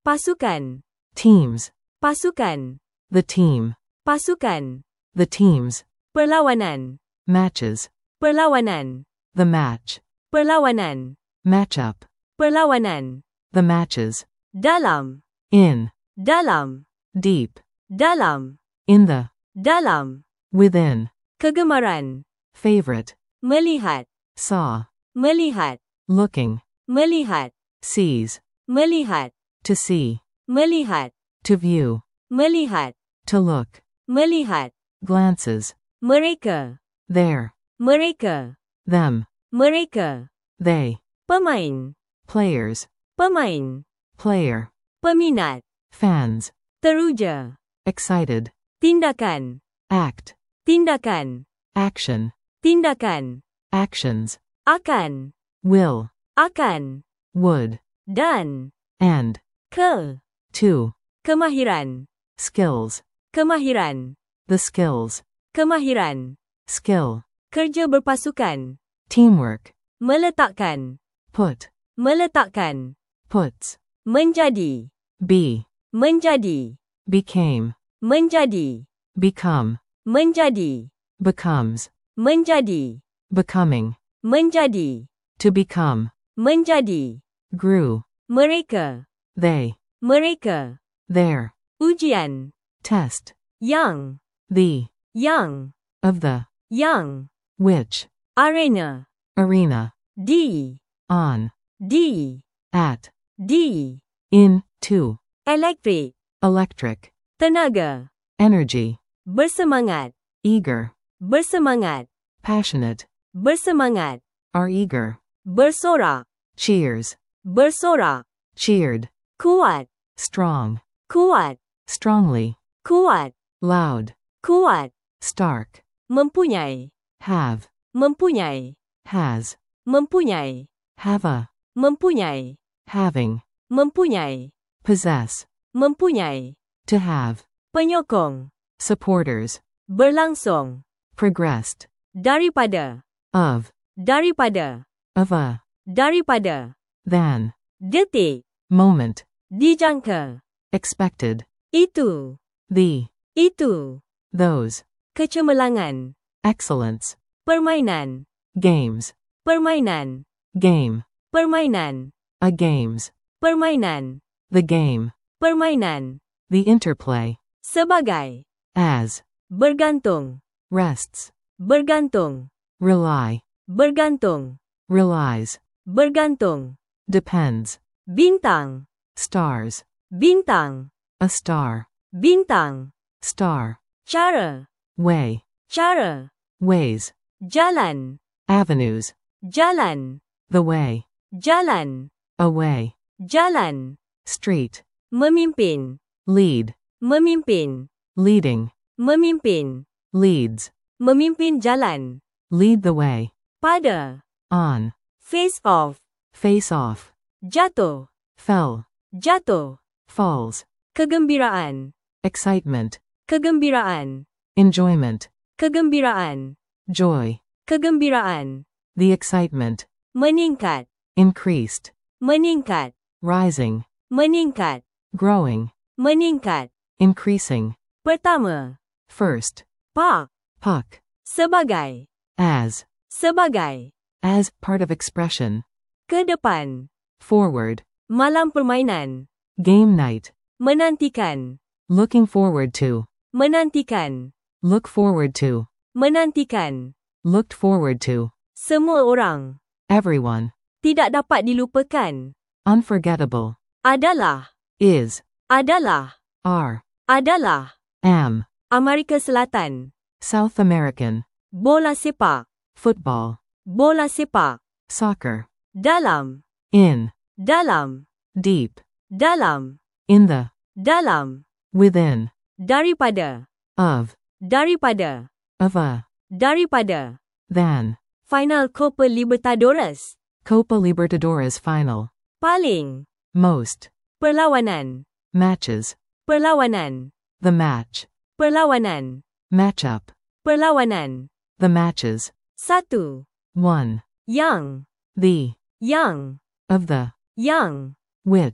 [SPEAKER 1] pasukan,
[SPEAKER 2] teams,
[SPEAKER 1] pasukan,
[SPEAKER 2] the team,
[SPEAKER 1] pasukan,
[SPEAKER 2] the teams,
[SPEAKER 1] perlawanan,
[SPEAKER 2] matches,
[SPEAKER 1] perlawanan,
[SPEAKER 2] the match,
[SPEAKER 1] perlawanan,
[SPEAKER 2] matchup,
[SPEAKER 1] perlawanan,
[SPEAKER 2] the matches,
[SPEAKER 1] dalam,
[SPEAKER 2] in,
[SPEAKER 1] dalam,
[SPEAKER 2] deep,
[SPEAKER 1] dalam,
[SPEAKER 2] in the,
[SPEAKER 1] dalam,
[SPEAKER 2] within,
[SPEAKER 1] kegemaran,
[SPEAKER 2] favorite,
[SPEAKER 1] melihat,
[SPEAKER 2] saw,
[SPEAKER 1] melihat,
[SPEAKER 2] looking,
[SPEAKER 1] melihat,
[SPEAKER 2] sees,
[SPEAKER 1] melihat,
[SPEAKER 2] to see,
[SPEAKER 1] melihat,
[SPEAKER 2] to view,
[SPEAKER 1] melihat,
[SPEAKER 2] to look,
[SPEAKER 1] melihat,
[SPEAKER 2] glances,
[SPEAKER 1] mereka,
[SPEAKER 2] there,
[SPEAKER 1] mereka,
[SPEAKER 2] them,
[SPEAKER 1] mereka,
[SPEAKER 2] they,
[SPEAKER 1] pemain,
[SPEAKER 2] players,
[SPEAKER 1] pemain,
[SPEAKER 2] player,
[SPEAKER 1] peminat,
[SPEAKER 2] fans,
[SPEAKER 1] teruja,
[SPEAKER 2] excited,
[SPEAKER 1] tindakan,
[SPEAKER 2] act,
[SPEAKER 1] tindakan,
[SPEAKER 2] action,
[SPEAKER 1] tindakan,
[SPEAKER 2] actions,
[SPEAKER 1] akan,
[SPEAKER 2] will,
[SPEAKER 1] akan,
[SPEAKER 2] would,
[SPEAKER 1] dan,
[SPEAKER 2] and,
[SPEAKER 1] ke,
[SPEAKER 2] to,
[SPEAKER 1] kemahiran,
[SPEAKER 2] skills,
[SPEAKER 1] kemahiran,
[SPEAKER 2] the skills,
[SPEAKER 1] kemahiran,
[SPEAKER 2] skill,
[SPEAKER 1] kerja berpasukan,
[SPEAKER 2] teamwork,
[SPEAKER 1] meletakkan,
[SPEAKER 2] put,
[SPEAKER 1] meletakkan,
[SPEAKER 2] puts,
[SPEAKER 1] menjadi,
[SPEAKER 2] be,
[SPEAKER 1] menjadi,
[SPEAKER 2] became,
[SPEAKER 1] menjadi,
[SPEAKER 2] become,
[SPEAKER 1] menjadi,
[SPEAKER 2] becomes,
[SPEAKER 1] menjadi,
[SPEAKER 2] becoming,
[SPEAKER 1] menjadi,
[SPEAKER 2] to become,
[SPEAKER 1] menjadi,
[SPEAKER 2] grew,
[SPEAKER 1] mereka,
[SPEAKER 2] they,
[SPEAKER 1] mereka,
[SPEAKER 2] their,
[SPEAKER 1] ujian,
[SPEAKER 2] test,
[SPEAKER 1] yang,
[SPEAKER 2] the,
[SPEAKER 1] yang,
[SPEAKER 2] of the,
[SPEAKER 1] yang,
[SPEAKER 2] which,
[SPEAKER 1] arena,
[SPEAKER 2] arena,
[SPEAKER 1] di,
[SPEAKER 2] on,
[SPEAKER 1] di,
[SPEAKER 2] at,
[SPEAKER 1] di,
[SPEAKER 2] in, to,
[SPEAKER 1] elektrik,
[SPEAKER 2] electric,
[SPEAKER 1] tenaga,
[SPEAKER 2] energy,
[SPEAKER 1] bersemangat,
[SPEAKER 2] eager,
[SPEAKER 1] bersemangat,
[SPEAKER 2] passionate,
[SPEAKER 1] bersemangat,
[SPEAKER 2] are eager,
[SPEAKER 1] bersorak,
[SPEAKER 2] cheers,
[SPEAKER 1] bersorak,
[SPEAKER 2] cheered,
[SPEAKER 1] kuat,
[SPEAKER 2] strong,
[SPEAKER 1] kuat,
[SPEAKER 2] strongly,
[SPEAKER 1] kuat,
[SPEAKER 2] loud,
[SPEAKER 1] kuat,
[SPEAKER 2] stark,
[SPEAKER 1] mempunyai,
[SPEAKER 2] have,
[SPEAKER 1] mempunyai,
[SPEAKER 2] has,
[SPEAKER 1] mempunyai,
[SPEAKER 2] have a,
[SPEAKER 1] mempunyai,
[SPEAKER 2] having,
[SPEAKER 1] mempunyai,
[SPEAKER 2] possess,
[SPEAKER 1] mempunyai,
[SPEAKER 2] to have,
[SPEAKER 1] penyokong,
[SPEAKER 2] supporters,
[SPEAKER 1] berlangsung,
[SPEAKER 2] progressed,
[SPEAKER 1] daripada,
[SPEAKER 2] of,
[SPEAKER 1] daripada,
[SPEAKER 2] of a,
[SPEAKER 1] daripada,
[SPEAKER 2] than,
[SPEAKER 1] detik,
[SPEAKER 2] moment,
[SPEAKER 1] dijangka,
[SPEAKER 2] expected,
[SPEAKER 1] itu,
[SPEAKER 2] the,
[SPEAKER 1] itu,
[SPEAKER 2] those,
[SPEAKER 1] kecemerlangan,
[SPEAKER 2] excellence,
[SPEAKER 1] permainan,
[SPEAKER 2] games,
[SPEAKER 1] permainan,
[SPEAKER 2] game,
[SPEAKER 1] permainan,
[SPEAKER 2] a games,
[SPEAKER 1] permainan,
[SPEAKER 2] the game,
[SPEAKER 1] permainan,
[SPEAKER 2] the interplay,
[SPEAKER 1] sebagai,
[SPEAKER 2] as,
[SPEAKER 1] bergantung,
[SPEAKER 2] rests,
[SPEAKER 1] bergantung,
[SPEAKER 2] rely,
[SPEAKER 1] bergantung,
[SPEAKER 2] relies,
[SPEAKER 1] bergantung,
[SPEAKER 2] depends,
[SPEAKER 1] bintang,
[SPEAKER 2] stars,
[SPEAKER 1] bintang,
[SPEAKER 2] a star,
[SPEAKER 1] bintang,
[SPEAKER 2] star,
[SPEAKER 1] cara,
[SPEAKER 2] way,
[SPEAKER 1] cara,
[SPEAKER 2] ways,
[SPEAKER 1] jalan,
[SPEAKER 2] avenues,
[SPEAKER 1] jalan,
[SPEAKER 2] the way,
[SPEAKER 1] jalan,
[SPEAKER 2] away,
[SPEAKER 1] jalan,
[SPEAKER 2] street,
[SPEAKER 1] memimpin,
[SPEAKER 2] lead,
[SPEAKER 1] memimpin,
[SPEAKER 2] leading,
[SPEAKER 1] memimpin,
[SPEAKER 2] leads,
[SPEAKER 1] memimpin jalan,
[SPEAKER 2] lead the way,
[SPEAKER 1] pada,
[SPEAKER 2] on,
[SPEAKER 1] face off,
[SPEAKER 2] face off,
[SPEAKER 1] jatuh,
[SPEAKER 2] fell,
[SPEAKER 1] jatuh,
[SPEAKER 2] falls,
[SPEAKER 1] kegembiraan,
[SPEAKER 2] excitement,
[SPEAKER 1] kegembiraan,
[SPEAKER 2] enjoyment,
[SPEAKER 1] kegembiraan,
[SPEAKER 2] joy,
[SPEAKER 1] kegembiraan,
[SPEAKER 2] the excitement,
[SPEAKER 1] meningkat,
[SPEAKER 2] increased,
[SPEAKER 1] meningkat,
[SPEAKER 2] rising,
[SPEAKER 1] meningkat,
[SPEAKER 2] growing,
[SPEAKER 1] meningkat,
[SPEAKER 2] increasing,
[SPEAKER 1] pertama,
[SPEAKER 2] first,
[SPEAKER 1] pak,
[SPEAKER 2] puck,
[SPEAKER 1] sebagai,
[SPEAKER 2] as,
[SPEAKER 1] sebagai,
[SPEAKER 2] as part of expression,
[SPEAKER 1] ke depan,
[SPEAKER 2] forward,
[SPEAKER 1] malam permainan,
[SPEAKER 2] game night,
[SPEAKER 1] menantikan,
[SPEAKER 2] looking forward to,
[SPEAKER 1] menantikan,
[SPEAKER 2] look forward to,
[SPEAKER 1] menantikan,
[SPEAKER 2] looked forward to,
[SPEAKER 1] semua orang,
[SPEAKER 2] everyone,
[SPEAKER 1] tidak dapat dilupakan,
[SPEAKER 2] unforgettable,
[SPEAKER 1] adalah,
[SPEAKER 2] is,
[SPEAKER 1] adalah,
[SPEAKER 2] are,
[SPEAKER 1] adalah,
[SPEAKER 2] am,
[SPEAKER 1] Amerika Selatan,
[SPEAKER 2] South American,
[SPEAKER 1] bola sepak,
[SPEAKER 2] football,
[SPEAKER 1] bola sepak,
[SPEAKER 2] soccer,
[SPEAKER 1] dalam,
[SPEAKER 2] in,
[SPEAKER 1] dalam,
[SPEAKER 2] deep,
[SPEAKER 1] dalam,
[SPEAKER 2] in the,
[SPEAKER 1] dalam,
[SPEAKER 2] within,
[SPEAKER 1] daripada,
[SPEAKER 2] of,
[SPEAKER 1] daripada,
[SPEAKER 2] of a,
[SPEAKER 1] daripada,
[SPEAKER 2] than,
[SPEAKER 1] final Copa Libertadores,
[SPEAKER 2] Copa Libertadores final,
[SPEAKER 1] paling,
[SPEAKER 2] most,
[SPEAKER 1] perlawanan,
[SPEAKER 2] matches,
[SPEAKER 1] perlawanan,
[SPEAKER 2] the match,
[SPEAKER 1] perlawanan,
[SPEAKER 2] matchup,
[SPEAKER 1] perlawanan,
[SPEAKER 2] the matches,
[SPEAKER 1] satu,
[SPEAKER 2] one,
[SPEAKER 1] yang,
[SPEAKER 2] the,
[SPEAKER 1] yang,
[SPEAKER 2] of the,
[SPEAKER 1] yang,
[SPEAKER 2] which,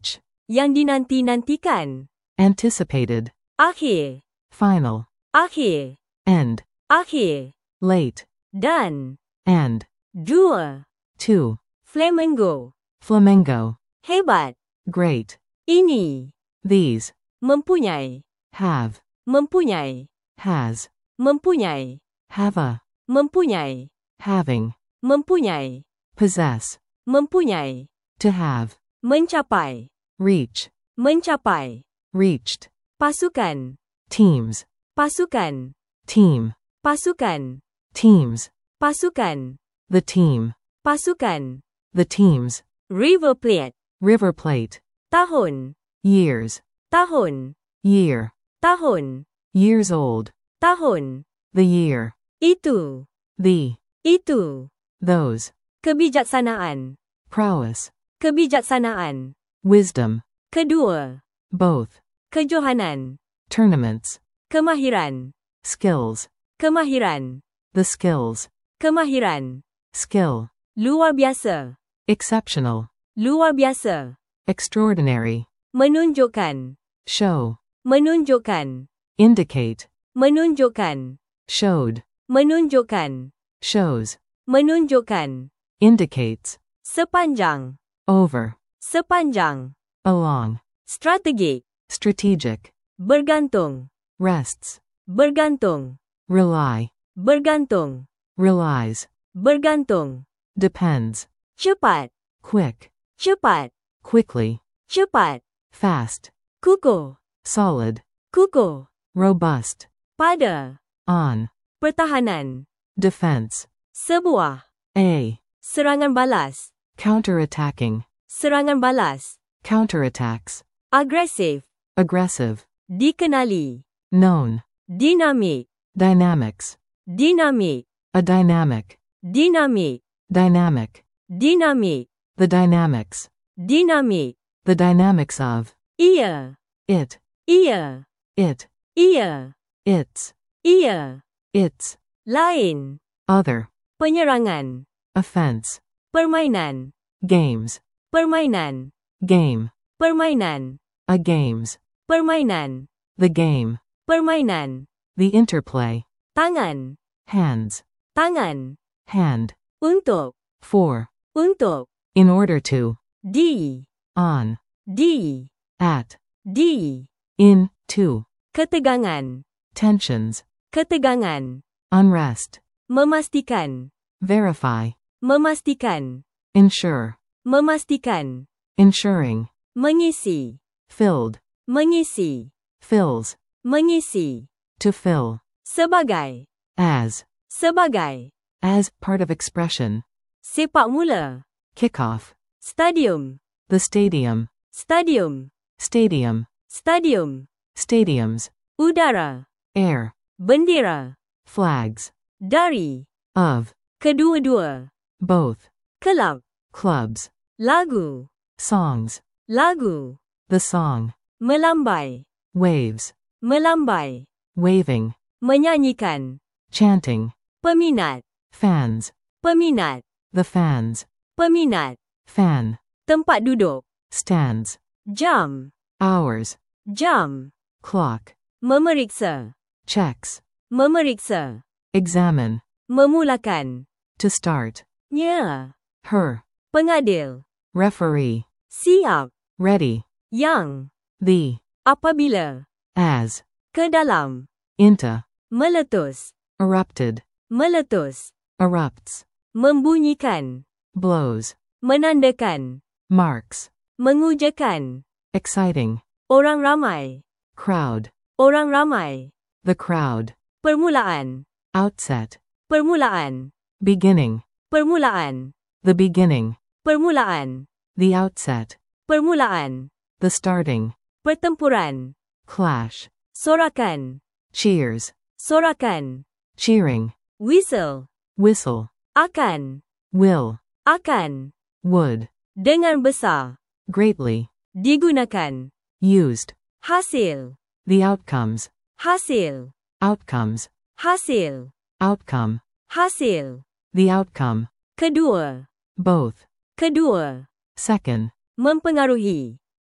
[SPEAKER 1] Yang dinanti-nantikan.
[SPEAKER 2] anticipated,
[SPEAKER 1] Akhir.
[SPEAKER 2] final,
[SPEAKER 1] Akhir.
[SPEAKER 2] end,
[SPEAKER 1] Akhir.
[SPEAKER 2] late,
[SPEAKER 1] Dan.
[SPEAKER 2] and,
[SPEAKER 1] Dua.
[SPEAKER 2] two,
[SPEAKER 1] Flamengo.
[SPEAKER 2] flamengo,
[SPEAKER 1] Hebat.
[SPEAKER 2] great,
[SPEAKER 1] Ini.
[SPEAKER 2] these,
[SPEAKER 1] Mempunyai.
[SPEAKER 2] have,
[SPEAKER 1] Mempunyai.
[SPEAKER 2] has,
[SPEAKER 1] Mempunyai.
[SPEAKER 2] have a,
[SPEAKER 1] Mempunyai.
[SPEAKER 2] having,
[SPEAKER 1] Mempunyai.
[SPEAKER 2] possess,
[SPEAKER 1] Mempunyai.
[SPEAKER 2] to have,
[SPEAKER 1] Mencapai.
[SPEAKER 2] reach,
[SPEAKER 1] Mencapai.
[SPEAKER 2] reached,
[SPEAKER 1] Pasukan.
[SPEAKER 2] teams,
[SPEAKER 1] Pasukan.
[SPEAKER 2] team,
[SPEAKER 1] Pasukan.
[SPEAKER 2] teams,
[SPEAKER 1] Pasukan.
[SPEAKER 2] the team,
[SPEAKER 1] Pasukan.
[SPEAKER 2] the teams,
[SPEAKER 1] River Plate.
[SPEAKER 2] River Plate,
[SPEAKER 1] Tahun.
[SPEAKER 2] years,
[SPEAKER 1] Tahun.
[SPEAKER 2] year,
[SPEAKER 1] Tahun.
[SPEAKER 2] years old,
[SPEAKER 1] Tahun.
[SPEAKER 2] the year,
[SPEAKER 1] Itu.
[SPEAKER 2] the,
[SPEAKER 1] Itu.
[SPEAKER 2] those,
[SPEAKER 1] Kebijaksanaan.
[SPEAKER 2] prowess,
[SPEAKER 1] Kebijaksanaan.
[SPEAKER 2] wisdom,
[SPEAKER 1] Kedua.
[SPEAKER 2] both,
[SPEAKER 1] Kejohanan.
[SPEAKER 2] tournaments,
[SPEAKER 1] Kemahiran.
[SPEAKER 2] skills,
[SPEAKER 1] Kemahiran.
[SPEAKER 2] the skills,
[SPEAKER 1] Kemahiran.
[SPEAKER 2] skill,
[SPEAKER 1] Luar biasa.
[SPEAKER 2] exceptional,
[SPEAKER 1] Luar biasa.
[SPEAKER 2] extraordinary,
[SPEAKER 1] Menunjukkan.
[SPEAKER 2] show,
[SPEAKER 1] Menunjukkan.
[SPEAKER 2] indicate,
[SPEAKER 1] Menunjukkan.
[SPEAKER 2] showed,
[SPEAKER 1] Menunjukkan.
[SPEAKER 2] shows,
[SPEAKER 1] Menunjukkan.
[SPEAKER 2] indicates,
[SPEAKER 1] Sepanjang.
[SPEAKER 2] over,
[SPEAKER 1] Sepanjang.
[SPEAKER 2] along,
[SPEAKER 1] Strategik.
[SPEAKER 2] strategic,
[SPEAKER 1] Bergantung.
[SPEAKER 2] rests,
[SPEAKER 1] Bergantung.
[SPEAKER 2] rely,
[SPEAKER 1] Bergantung.
[SPEAKER 2] relies,
[SPEAKER 1] Bergantung.
[SPEAKER 2] depends,
[SPEAKER 1] Cepat.
[SPEAKER 2] quick,
[SPEAKER 1] Cepat.
[SPEAKER 2] quickly,
[SPEAKER 1] Cepat.
[SPEAKER 2] fast,
[SPEAKER 1] Kukuh.
[SPEAKER 2] solid,
[SPEAKER 1] Kukuh.
[SPEAKER 2] robust,
[SPEAKER 1] Pada.
[SPEAKER 2] on,
[SPEAKER 1] Pertahanan.
[SPEAKER 2] defense,
[SPEAKER 1] Sebuah.
[SPEAKER 2] a,
[SPEAKER 1] Serangan balas.
[SPEAKER 2] counterattacking,
[SPEAKER 1] Serangan balas.
[SPEAKER 2] counterattacks,
[SPEAKER 1] Agresif.
[SPEAKER 2] aggressive,
[SPEAKER 1] Dikenali.
[SPEAKER 2] known,
[SPEAKER 1] Dinamik.
[SPEAKER 2] dynamics,
[SPEAKER 1] Dinamik.
[SPEAKER 2] a dynamic,
[SPEAKER 1] Dinamik.
[SPEAKER 2] dynamic,
[SPEAKER 1] Dinamik.
[SPEAKER 2] the dynamics,
[SPEAKER 1] Dinamik.
[SPEAKER 2] the dynamics of,
[SPEAKER 1] Ia.
[SPEAKER 2] it,
[SPEAKER 1] Ia.
[SPEAKER 2] it,
[SPEAKER 1] Ia.
[SPEAKER 2] its,
[SPEAKER 1] Ia.
[SPEAKER 2] its,
[SPEAKER 1] Lain.
[SPEAKER 2] other,
[SPEAKER 1] Penyerangan.
[SPEAKER 2] offense,
[SPEAKER 1] Permainan.
[SPEAKER 2] games,
[SPEAKER 1] Permainan.
[SPEAKER 2] game,
[SPEAKER 1] Permainan.
[SPEAKER 2] a games,
[SPEAKER 1] Permainan.
[SPEAKER 2] the game,
[SPEAKER 1] Permainan.
[SPEAKER 2] the interplay,
[SPEAKER 1] Tangan.
[SPEAKER 2] hands,
[SPEAKER 1] Tangan.
[SPEAKER 2] hand,
[SPEAKER 1] Untuk.
[SPEAKER 2] for,
[SPEAKER 1] Untuk.
[SPEAKER 2] in order to,
[SPEAKER 1] Di.
[SPEAKER 2] on,
[SPEAKER 1] Di.
[SPEAKER 2] at,
[SPEAKER 1] Di.
[SPEAKER 2] in, to,
[SPEAKER 1] Ketegangan.
[SPEAKER 2] tensions,
[SPEAKER 1] Ketegangan.
[SPEAKER 2] unrest,
[SPEAKER 1] Memastikan.
[SPEAKER 2] verify,
[SPEAKER 1] Memastikan.
[SPEAKER 2] ensure,
[SPEAKER 1] Memastikan.
[SPEAKER 2] ensuring,
[SPEAKER 1] Mengisi.
[SPEAKER 2] filled,
[SPEAKER 1] Mengisi.
[SPEAKER 2] fills,
[SPEAKER 1] Mengisi.
[SPEAKER 2] to fill,
[SPEAKER 1] Sebagai.
[SPEAKER 2] as,
[SPEAKER 1] Sebagai.
[SPEAKER 2] as, part of expression,
[SPEAKER 1] Sepak mula.
[SPEAKER 2] kickoff,
[SPEAKER 1] Stadium.
[SPEAKER 2] the stadium,
[SPEAKER 1] Stadium.
[SPEAKER 2] stadium,
[SPEAKER 1] Stadium.
[SPEAKER 2] stadiums,
[SPEAKER 1] Udara.
[SPEAKER 2] air,
[SPEAKER 1] Bendera.
[SPEAKER 2] flags,
[SPEAKER 1] Dari.
[SPEAKER 2] of,
[SPEAKER 1] Kedua-dua.
[SPEAKER 2] both,
[SPEAKER 1] Kelab.
[SPEAKER 2] clubs,
[SPEAKER 1] Lagu.
[SPEAKER 2] songs,
[SPEAKER 1] Lagu.
[SPEAKER 2] the song,
[SPEAKER 1] Melambai.
[SPEAKER 2] waves,
[SPEAKER 1] Melambai.
[SPEAKER 2] waving,
[SPEAKER 1] Menyanyikan.
[SPEAKER 2] chanting,
[SPEAKER 1] Peminat.
[SPEAKER 2] fans,
[SPEAKER 1] Peminat.
[SPEAKER 2] the fans,
[SPEAKER 1] Peminat.
[SPEAKER 2] fan,
[SPEAKER 1] Tempat duduk.
[SPEAKER 2] stands,
[SPEAKER 1] Jam.
[SPEAKER 2] hours,
[SPEAKER 1] Jam.
[SPEAKER 2] clock,
[SPEAKER 1] Memeriksa.
[SPEAKER 2] checks,
[SPEAKER 1] Memeriksa.
[SPEAKER 2] examine,
[SPEAKER 1] Memulakan.
[SPEAKER 2] to start,
[SPEAKER 1] Nya.
[SPEAKER 2] her,
[SPEAKER 1] Pengadil.
[SPEAKER 2] referee,
[SPEAKER 1] Siap.
[SPEAKER 2] ready,
[SPEAKER 1] Yang.
[SPEAKER 2] the,
[SPEAKER 1] Apabila.
[SPEAKER 2] as,
[SPEAKER 1] Ke dalam.
[SPEAKER 2] into,
[SPEAKER 1] Meletus.
[SPEAKER 2] erupted,
[SPEAKER 1] Meletus.
[SPEAKER 2] erupts,
[SPEAKER 1] Membunyikan.
[SPEAKER 2] blows,
[SPEAKER 1] Menandakan.
[SPEAKER 2] marks,
[SPEAKER 1] Mengujakan.
[SPEAKER 2] exciting,
[SPEAKER 1] Orang ramai.
[SPEAKER 2] crowd,
[SPEAKER 1] Orang ramai.
[SPEAKER 2] the crowd,
[SPEAKER 1] Permulaan.
[SPEAKER 2] outset,
[SPEAKER 1] Permulaan.
[SPEAKER 2] beginning,
[SPEAKER 1] Permulaan.
[SPEAKER 2] the beginning,
[SPEAKER 1] Permulaan.
[SPEAKER 2] the outset,
[SPEAKER 1] Permulaan.
[SPEAKER 2] the starting,
[SPEAKER 1] Pertempuran.
[SPEAKER 2] clash,
[SPEAKER 1] Sorakan.
[SPEAKER 2] cheers,
[SPEAKER 1] Sorakan.
[SPEAKER 2] cheering,
[SPEAKER 1] Whistle.
[SPEAKER 2] whistle,
[SPEAKER 1] Akan.
[SPEAKER 2] will,
[SPEAKER 1] Akan.
[SPEAKER 2] would,
[SPEAKER 1] Dengan besar.
[SPEAKER 2] greatly,
[SPEAKER 1] Digunakan.
[SPEAKER 2] used,
[SPEAKER 1] Hasil.
[SPEAKER 2] the outcomes,
[SPEAKER 1] Hasil.
[SPEAKER 2] outcomes,
[SPEAKER 1] Hasil.
[SPEAKER 2] outcome,
[SPEAKER 1] Hasil.
[SPEAKER 2] the outcome,
[SPEAKER 1] Kedua.
[SPEAKER 2] both,
[SPEAKER 1] Kedua.
[SPEAKER 2] second,
[SPEAKER 1] Mempengaruhi.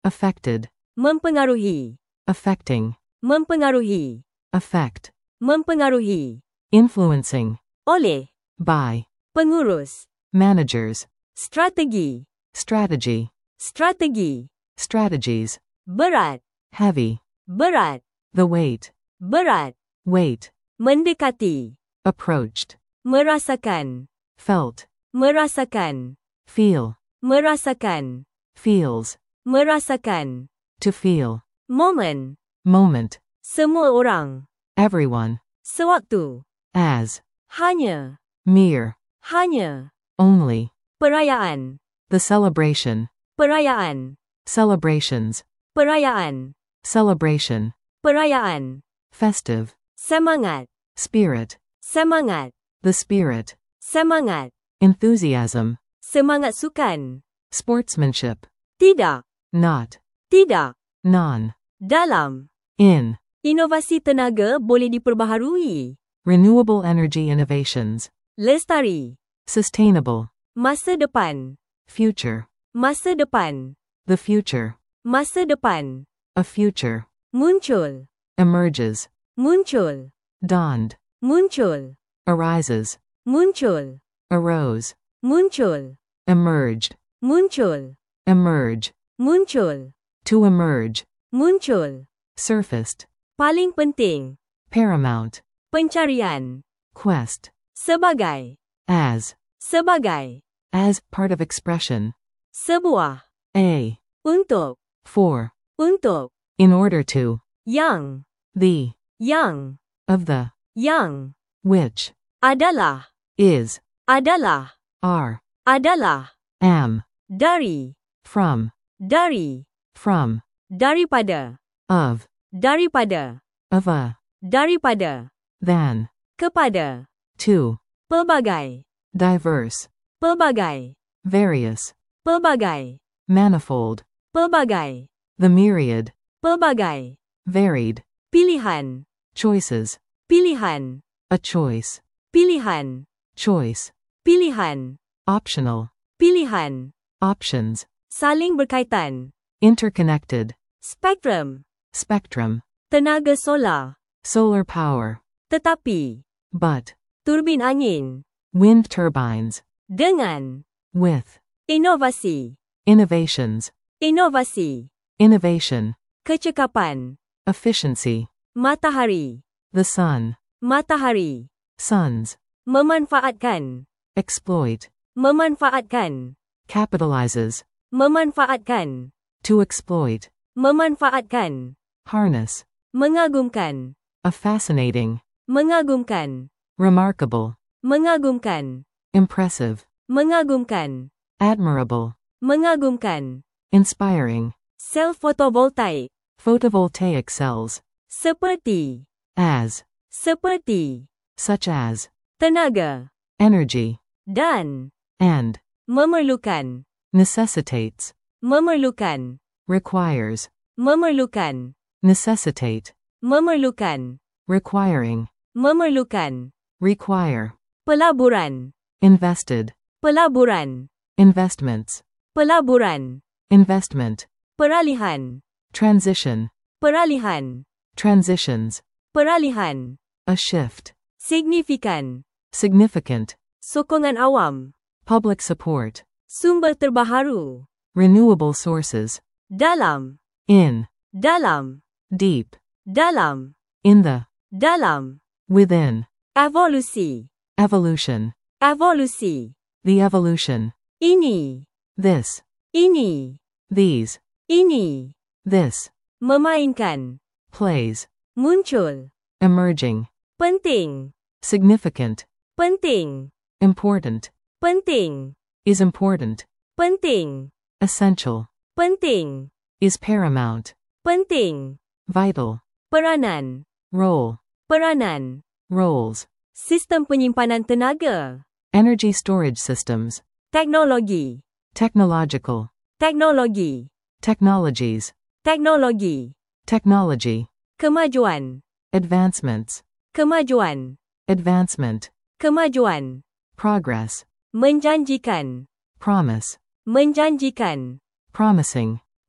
[SPEAKER 2] affected,
[SPEAKER 1] mempengaruhi,
[SPEAKER 2] affecting,
[SPEAKER 1] mempengaruhi,
[SPEAKER 2] affect,
[SPEAKER 1] mempengaruhi,
[SPEAKER 2] influencing,
[SPEAKER 1] oleh,
[SPEAKER 2] by,
[SPEAKER 1] pengurus,
[SPEAKER 2] managers,
[SPEAKER 1] strategi,
[SPEAKER 2] strategy,
[SPEAKER 1] strategi,
[SPEAKER 2] strategies,
[SPEAKER 1] berat,
[SPEAKER 2] heavy,
[SPEAKER 1] berat,
[SPEAKER 2] the weight,
[SPEAKER 1] berat,
[SPEAKER 2] weight,
[SPEAKER 1] mendekati,
[SPEAKER 2] approached,
[SPEAKER 1] merasakan,
[SPEAKER 2] felt,
[SPEAKER 1] merasakan,
[SPEAKER 2] feel,
[SPEAKER 1] merasakan,
[SPEAKER 2] feels,
[SPEAKER 1] merasakan,
[SPEAKER 2] to feel,
[SPEAKER 1] momen,
[SPEAKER 2] moment,
[SPEAKER 1] semua orang,
[SPEAKER 2] everyone,
[SPEAKER 1] sewaktu,
[SPEAKER 2] as,
[SPEAKER 1] hanya,
[SPEAKER 2] mere,
[SPEAKER 1] hanya,
[SPEAKER 2] only,
[SPEAKER 1] perayaan,
[SPEAKER 2] the celebration,
[SPEAKER 1] perayaan,
[SPEAKER 2] celebrations,
[SPEAKER 1] perayaan,
[SPEAKER 2] celebration,
[SPEAKER 1] perayaan,
[SPEAKER 2] festive,
[SPEAKER 1] semangat,
[SPEAKER 2] spirit,
[SPEAKER 1] semangat,
[SPEAKER 2] the spirit,
[SPEAKER 1] semangat,
[SPEAKER 2] enthusiasm,
[SPEAKER 1] semangat sukan,
[SPEAKER 2] sportsmanship,
[SPEAKER 1] tidak,
[SPEAKER 2] not,
[SPEAKER 1] tidak,
[SPEAKER 2] non,
[SPEAKER 1] dalam,
[SPEAKER 2] in,
[SPEAKER 1] inovasi tenaga boleh diperbaharui,
[SPEAKER 2] renewable energy innovations,
[SPEAKER 1] lestari,
[SPEAKER 2] sustainable,
[SPEAKER 1] masa depan,
[SPEAKER 2] future,
[SPEAKER 1] masa depan,
[SPEAKER 2] the future,
[SPEAKER 1] masa depan,
[SPEAKER 2] a future,
[SPEAKER 1] muncul,
[SPEAKER 2] emerges,
[SPEAKER 1] muncul,
[SPEAKER 2] dawned,
[SPEAKER 1] muncul,
[SPEAKER 2] arises,
[SPEAKER 1] muncul,
[SPEAKER 2] arose,
[SPEAKER 1] muncul,
[SPEAKER 2] emerged,
[SPEAKER 1] muncul,
[SPEAKER 2] emerge,
[SPEAKER 1] muncul,
[SPEAKER 2] to emerge,
[SPEAKER 1] muncul,
[SPEAKER 2] surfaced,
[SPEAKER 1] paling penting,
[SPEAKER 2] paramount,
[SPEAKER 1] pencarian,
[SPEAKER 2] quest,
[SPEAKER 1] sebagai,
[SPEAKER 2] as,
[SPEAKER 1] sebagai,
[SPEAKER 2] as part of expression,
[SPEAKER 1] sebuah,
[SPEAKER 2] a,
[SPEAKER 1] untuk,
[SPEAKER 2] for,
[SPEAKER 1] untuk,
[SPEAKER 2] in order to,
[SPEAKER 1] yang,
[SPEAKER 2] the,
[SPEAKER 1] yang,
[SPEAKER 2] of the,
[SPEAKER 1] yang,
[SPEAKER 2] which,
[SPEAKER 1] adalah,
[SPEAKER 2] is,
[SPEAKER 1] adalah,
[SPEAKER 2] are,
[SPEAKER 1] adalah,
[SPEAKER 2] am,
[SPEAKER 1] dari,
[SPEAKER 2] from,
[SPEAKER 1] dari,
[SPEAKER 2] from,
[SPEAKER 1] daripada,
[SPEAKER 2] of,
[SPEAKER 1] daripada,
[SPEAKER 2] of a,
[SPEAKER 1] daripada,
[SPEAKER 2] than,
[SPEAKER 1] kepada,
[SPEAKER 2] to,
[SPEAKER 1] pelbagai,
[SPEAKER 2] diverse,
[SPEAKER 1] pelbagai,
[SPEAKER 2] various,
[SPEAKER 1] pelbagai,
[SPEAKER 2] manifold,
[SPEAKER 1] pelbagai,
[SPEAKER 2] the myriad,
[SPEAKER 1] pelbagai,
[SPEAKER 2] varied,
[SPEAKER 1] pilihan,
[SPEAKER 2] choices,
[SPEAKER 1] pilihan,
[SPEAKER 2] a choice,
[SPEAKER 1] pilihan,
[SPEAKER 2] choice,
[SPEAKER 1] pilihan,
[SPEAKER 2] optional,
[SPEAKER 1] pilihan,
[SPEAKER 2] options,
[SPEAKER 1] saling berkaitan,
[SPEAKER 2] interconnected,
[SPEAKER 1] spektrum,
[SPEAKER 2] spectrum,
[SPEAKER 1] tenaga solar,
[SPEAKER 2] solar power,
[SPEAKER 1] tetapi,
[SPEAKER 2] but,
[SPEAKER 1] turbin angin,
[SPEAKER 2] wind turbines,
[SPEAKER 1] dengan,
[SPEAKER 2] with,
[SPEAKER 1] inovasi,
[SPEAKER 2] innovations,
[SPEAKER 1] inovasi,
[SPEAKER 2] innovation,
[SPEAKER 1] kecekapan,
[SPEAKER 2] efficiency,
[SPEAKER 1] matahari,
[SPEAKER 2] the sun,
[SPEAKER 1] matahari,
[SPEAKER 2] suns,
[SPEAKER 1] memanfaatkan,
[SPEAKER 2] exploit,
[SPEAKER 1] memanfaatkan,
[SPEAKER 2] capitalizes,
[SPEAKER 1] memanfaatkan,
[SPEAKER 2] to exploit,
[SPEAKER 1] memanfaatkan,
[SPEAKER 2] harness,
[SPEAKER 1] mengagumkan,
[SPEAKER 2] a fascinating,
[SPEAKER 1] mengagumkan,
[SPEAKER 2] remarkable,
[SPEAKER 1] mengagumkan,
[SPEAKER 2] impressive,
[SPEAKER 1] mengagumkan,
[SPEAKER 2] admirable,
[SPEAKER 1] mengagumkan,
[SPEAKER 2] inspiring,
[SPEAKER 1] sel fotovoltaik,
[SPEAKER 2] photovoltaic cells,
[SPEAKER 1] seperti,
[SPEAKER 2] as,
[SPEAKER 1] seperti,
[SPEAKER 2] such as,
[SPEAKER 1] tenaga,
[SPEAKER 2] energy,
[SPEAKER 1] dan,
[SPEAKER 2] and,
[SPEAKER 1] memerlukan,
[SPEAKER 2] necessitates,
[SPEAKER 1] memerlukan,
[SPEAKER 2] requires,
[SPEAKER 1] memerlukan,
[SPEAKER 2] necessitate,
[SPEAKER 1] memerlukan,
[SPEAKER 2] requiring,
[SPEAKER 1] memerlukan,
[SPEAKER 2] require,
[SPEAKER 1] pelaburan,
[SPEAKER 2] invested,
[SPEAKER 1] pelaburan,
[SPEAKER 2] investments,
[SPEAKER 1] pelaburan,
[SPEAKER 2] investment,
[SPEAKER 1] peralihan,
[SPEAKER 2] transition,
[SPEAKER 1] peralihan,
[SPEAKER 2] transitions,
[SPEAKER 1] peralihan,
[SPEAKER 2] a shift,
[SPEAKER 1] signifikan,
[SPEAKER 2] significant,
[SPEAKER 1] sokongan awam,
[SPEAKER 2] public support,
[SPEAKER 1] sumber terbaharu,
[SPEAKER 2] renewable sources,
[SPEAKER 1] dalam,
[SPEAKER 2] in,
[SPEAKER 1] dalam,
[SPEAKER 2] deep,
[SPEAKER 1] dalam,
[SPEAKER 2] in the,
[SPEAKER 1] dalam,
[SPEAKER 2] within,
[SPEAKER 1] evolusi,
[SPEAKER 2] evolution,
[SPEAKER 1] evolusi,
[SPEAKER 2] the evolution,
[SPEAKER 1] ini,
[SPEAKER 2] this,
[SPEAKER 1] ini,
[SPEAKER 2] these,
[SPEAKER 1] ini,
[SPEAKER 2] this,
[SPEAKER 1] memainkan,
[SPEAKER 2] plays,
[SPEAKER 1] muncul,
[SPEAKER 2] emerging,
[SPEAKER 1] penting,
[SPEAKER 2] significant,
[SPEAKER 1] penting,
[SPEAKER 2] important,
[SPEAKER 1] penting,
[SPEAKER 2] is important,
[SPEAKER 1] penting,
[SPEAKER 2] essential,
[SPEAKER 1] penting,
[SPEAKER 2] is paramount,
[SPEAKER 1] penting,
[SPEAKER 2] vital,
[SPEAKER 1] peranan,
[SPEAKER 2] role,
[SPEAKER 1] peranan,
[SPEAKER 2] roles,
[SPEAKER 1] sistem penyimpanan tenaga,
[SPEAKER 2] energy storage systems,
[SPEAKER 1] teknologi,
[SPEAKER 2] technological,
[SPEAKER 1] teknologi,
[SPEAKER 2] technologies,
[SPEAKER 1] teknologi,
[SPEAKER 2] technology,
[SPEAKER 1] kemajuan,
[SPEAKER 2] advancements,
[SPEAKER 1] kemajuan,
[SPEAKER 2] advancement,
[SPEAKER 1] kemajuan,
[SPEAKER 2] progress,
[SPEAKER 1] menjanjikan,
[SPEAKER 2] promise,
[SPEAKER 1] menjanjikan,
[SPEAKER 2] promising,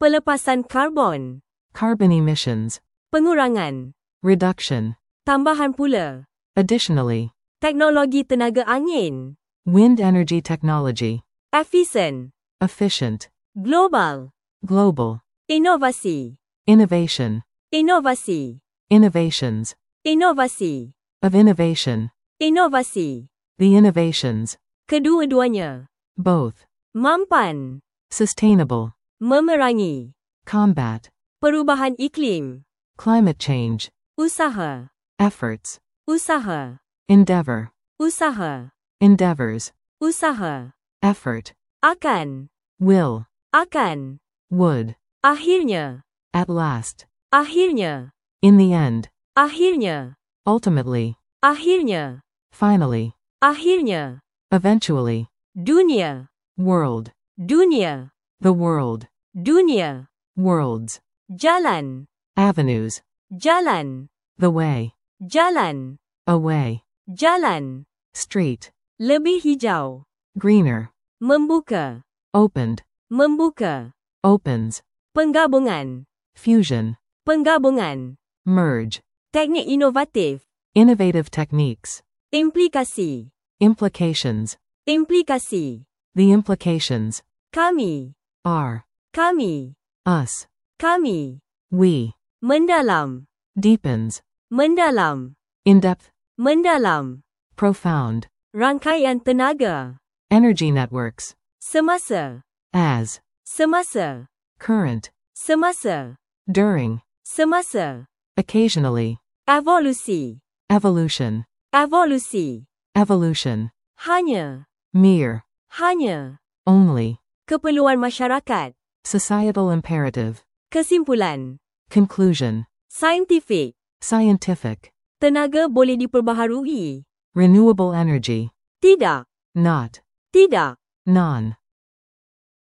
[SPEAKER 1] pelepasan karbon,
[SPEAKER 2] carbon emissions,
[SPEAKER 1] pengurangan,
[SPEAKER 2] reduction,
[SPEAKER 1] tambahan pula,
[SPEAKER 2] additionally,
[SPEAKER 1] teknologi tenaga angin,
[SPEAKER 2] wind energy technology,
[SPEAKER 1] efisien,
[SPEAKER 2] efficient,
[SPEAKER 1] global,
[SPEAKER 2] global,
[SPEAKER 1] inovasi,
[SPEAKER 2] innovation,
[SPEAKER 1] inovasi,
[SPEAKER 2] innovations,
[SPEAKER 1] inovasi,
[SPEAKER 2] of innovation,
[SPEAKER 1] inovasi,
[SPEAKER 2] the innovations,
[SPEAKER 1] kedua-duanya,
[SPEAKER 2] both,
[SPEAKER 1] mampan,
[SPEAKER 2] sustainable,
[SPEAKER 1] memerangi,
[SPEAKER 2] combat,
[SPEAKER 1] perubahan iklim,
[SPEAKER 2] climate change,
[SPEAKER 1] usaha,
[SPEAKER 2] efforts,
[SPEAKER 1] usaha,
[SPEAKER 2] endeavor,
[SPEAKER 1] usaha,
[SPEAKER 2] endeavors,
[SPEAKER 1] usaha,
[SPEAKER 2] effort,
[SPEAKER 1] akan,
[SPEAKER 2] will,
[SPEAKER 1] akan,
[SPEAKER 2] would,
[SPEAKER 1] akhirnya,
[SPEAKER 2] at last,
[SPEAKER 1] akhirnya,
[SPEAKER 2] in the end,
[SPEAKER 1] akhirnya,
[SPEAKER 2] ultimately,
[SPEAKER 1] akhirnya,
[SPEAKER 2] finally,
[SPEAKER 1] akhirnya,
[SPEAKER 2] eventually,
[SPEAKER 1] dunia,
[SPEAKER 2] world,
[SPEAKER 1] dunia,
[SPEAKER 2] the world,
[SPEAKER 1] dunia,
[SPEAKER 2] worlds,
[SPEAKER 1] jalan,
[SPEAKER 2] avenues,
[SPEAKER 1] jalan,
[SPEAKER 2] the way,
[SPEAKER 1] jalan,
[SPEAKER 2] a way,
[SPEAKER 1] jalan,
[SPEAKER 2] street,
[SPEAKER 1] lebih hijau,
[SPEAKER 2] greener,
[SPEAKER 1] membuka,
[SPEAKER 2] opened,
[SPEAKER 1] membuka,
[SPEAKER 2] opens,
[SPEAKER 1] penggabungan,
[SPEAKER 2] fusion,
[SPEAKER 1] penggabungan,
[SPEAKER 2] merge,
[SPEAKER 1] teknik inovatif,
[SPEAKER 2] innovative techniques,
[SPEAKER 1] implikasi,
[SPEAKER 2] implications,
[SPEAKER 1] implikasi,
[SPEAKER 2] the implications,
[SPEAKER 1] kami,
[SPEAKER 2] are,
[SPEAKER 1] kami,
[SPEAKER 2] us,
[SPEAKER 1] kami,
[SPEAKER 2] we,
[SPEAKER 1] mendalam,
[SPEAKER 2] deepens,
[SPEAKER 1] mendalam,
[SPEAKER 2] in-depth,
[SPEAKER 1] mendalam,
[SPEAKER 2] profound,
[SPEAKER 1] rangkaian tenaga,
[SPEAKER 2] energy networks,
[SPEAKER 1] semasa,
[SPEAKER 2] as,
[SPEAKER 1] semasa,
[SPEAKER 2] current,
[SPEAKER 1] semasa,
[SPEAKER 2] during,
[SPEAKER 1] semasa,
[SPEAKER 2] occasionally,
[SPEAKER 1] evolusi,
[SPEAKER 2] evolution,
[SPEAKER 1] evolusi,
[SPEAKER 2] evolution,
[SPEAKER 1] hanya,
[SPEAKER 2] mere,
[SPEAKER 1] hanya,
[SPEAKER 2] only,
[SPEAKER 1] keperluan masyarakat,
[SPEAKER 2] societal imperative,
[SPEAKER 1] kesimpulan,
[SPEAKER 2] conclusion,
[SPEAKER 1] saintifik,
[SPEAKER 2] scientific,
[SPEAKER 1] tenaga boleh diperbaharui,
[SPEAKER 2] renewable energy,
[SPEAKER 1] tidak,
[SPEAKER 2] not,
[SPEAKER 1] tidak,
[SPEAKER 2] non,